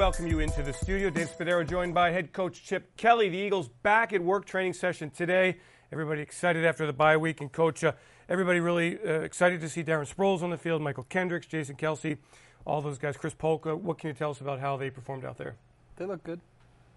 welcome you into the studio. Dave Spadaro joined by head coach Chip Kelly. The Eagles back at work training session today. Everybody excited after the bye week. And, Coach, everybody really excited to see Darren Sproles on the field, Michael Kendricks, Jason Kelsey, all those guys, Chris Polka. What can you tell us about how they performed out there? They look good.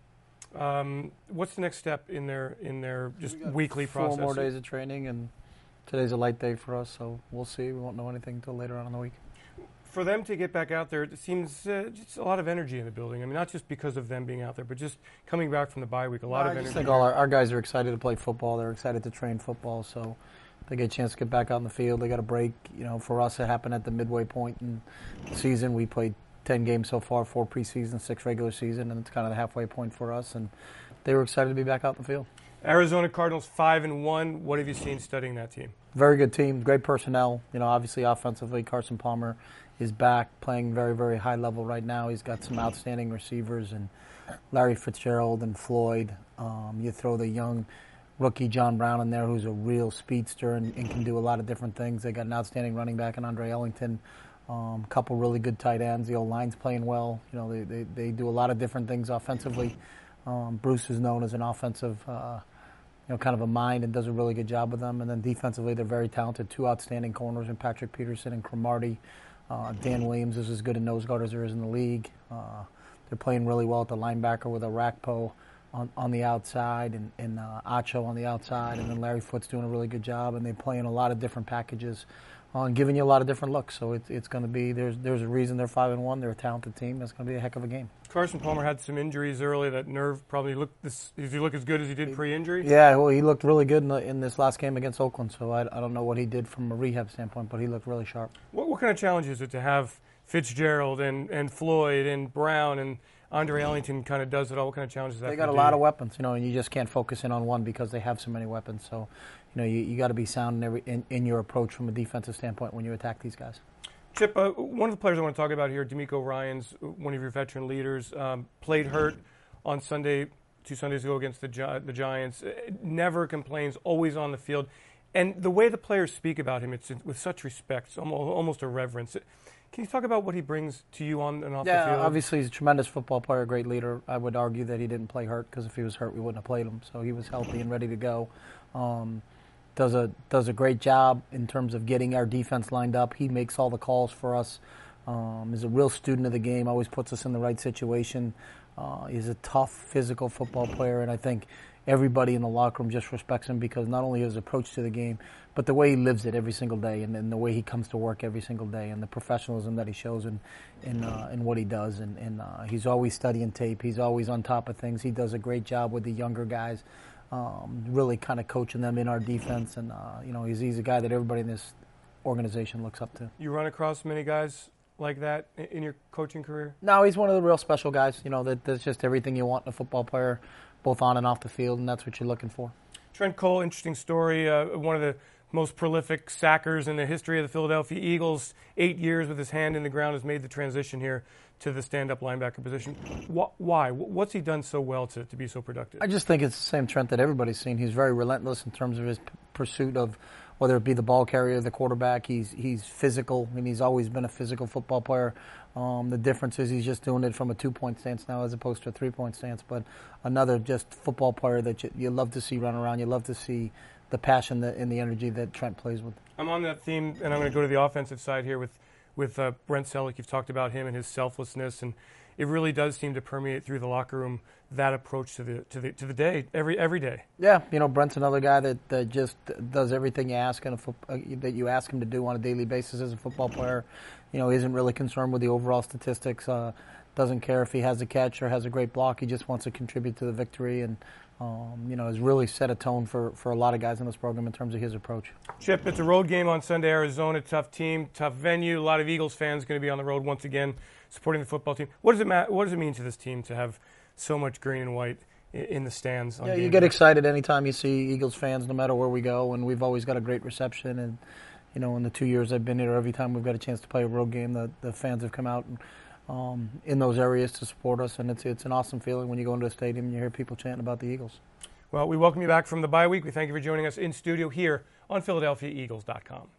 What's the next step in their just weekly process? 4 more days of training, and today's a light day for us, so we'll see. We won't know anything until later on in the week. For them to get back out there, it seems just a lot of energy in the building. I mean, not just because of them being out there, but just coming back from the bye week, a lot of energy. I think all our guys are excited to play football. They're excited to train football, so they get a chance to get back out in the field. They got a break. You know, for us, it happened at the midway point in the season. We played 10 games so far, 4 preseason, 6 regular season, and it's kind of the halfway point for us. And they were excited to be back out in the field. Arizona Cardinals 5-1. What have you seen studying that team? Very good team, great personnel. You know, obviously offensively, Carson Palmer is back, playing very, very high level right now. He's got some outstanding receivers, and Larry Fitzgerald and Floyd. You throw the young rookie John Brown in there, who's a real speedster and can do a lot of different things. They got an outstanding running back in Andre Ellington. Couple really good tight ends. The old line's playing well. You know, they do a lot of different things offensively. Bruce is known as an offensive, kind of a mind, and does a really good job with them. And then defensively, they're very talented. 2 outstanding corners in Patrick Peterson and Cromartie. Dan Williams is as good a nose guard as there is in the league. They're playing really well at the linebacker with Arakpo on the outside and Acho on the outside. And then Larry Foote's doing a really good job. And they play in a lot of different packages, giving you a lot of different looks. So it's going to be, there's a reason they're 5-1. They're a talented team. That's going to be a heck of a game. Carson Palmer had some injuries early. That nerve probably looked. Does he look as good as he did pre-injury? Yeah, well, he looked really good in this last game against Oakland. So I don't know what he did from a rehab standpoint, but he looked really sharp. What kind of challenge is it to have Fitzgerald and Floyd and Brown and Andre Ellington kind of does it all? What kind of challenge is that? They got a lot of weapons, and you just can't focus in on one because they have so many weapons. So, you got to be sound in your approach from a defensive standpoint when you attack these guys. Chip, one of the players I want to talk about here, D'Amico Ryans, one of your veteran leaders, played hurt on Sunday, 2 Sundays ago against the Giants. Never complains, always on the field. And the way the players speak about him, it's with such respect, almost a reverence. Can you talk about what he brings to you on and off the field? Yeah, obviously he's a tremendous football player, great leader. I would argue that he didn't play hurt, because if he was hurt, we wouldn't have played him. So he was healthy and ready to go. Does a great job in terms of getting our defense lined up. He makes all the calls for us. Is a real student of the game, always puts us in the right situation. He's a tough, physical football player, and I think everybody in the locker room just respects him because not only his approach to the game, but the way he lives it every single day, and the way he comes to work every single day, and the professionalism that he shows in what he does. And he's always studying tape. He's always on top of things. He does a great job with the younger guys. Really kind of coaching them in our defense, and he's a guy that everybody in this organization looks up to. You run across many guys like that in your coaching career? No, he's one of the real special guys. That's just everything you want in a football player, both on and off the field, and that's what you're looking for. Trent Cole, interesting story. One of the most prolific sackers in the history of the Philadelphia Eagles. 8 years with his hand in the ground, has made the transition here to the stand-up linebacker position. Why? What's he done so well to be so productive? I just think it's the same Trent that everybody's seen. He's very relentless in terms of his pursuit of whether it be the ball carrier, the quarterback. He's physical, and he's always been a physical football player. The difference is he's just doing it from a 2-point stance now as opposed to a 3-point stance. But another just football player that you love to see run around. You love to see the passion and the energy that Trent plays with. I'm on that theme, and I'm going to go to the offensive side here with Brent Celek. You've talked about him and his selflessness, and it really does seem to permeate through the locker room, that approach to the day every day. Yeah, Brent's another guy that just does everything you ask that you ask him to do on a daily basis as a football player. Isn't really concerned with the overall statistics. Doesn't care if he has a catch or has a great block. He just wants to contribute to the victory, and has really set a tone for a lot of guys in this program in terms of his approach. Chip, it's a road game on Sunday. Arizona, tough team, tough venue. A lot of Eagles fans going to be on the road once again, supporting the football team. What does it mean to this team to have so much green and white in the stands? Yeah, you get excited anytime you see Eagles fans, no matter where we go, and we've always got a great reception. And in the 2 years I've been here, every time we've got a chance to play a road game, the fans have come out in those areas to support us, and it's an awesome feeling when you go into a stadium and you hear people chanting about the Eagles. Well, we welcome you back from the bye week. We thank you for joining us in studio here on PhiladelphiaEagles.com.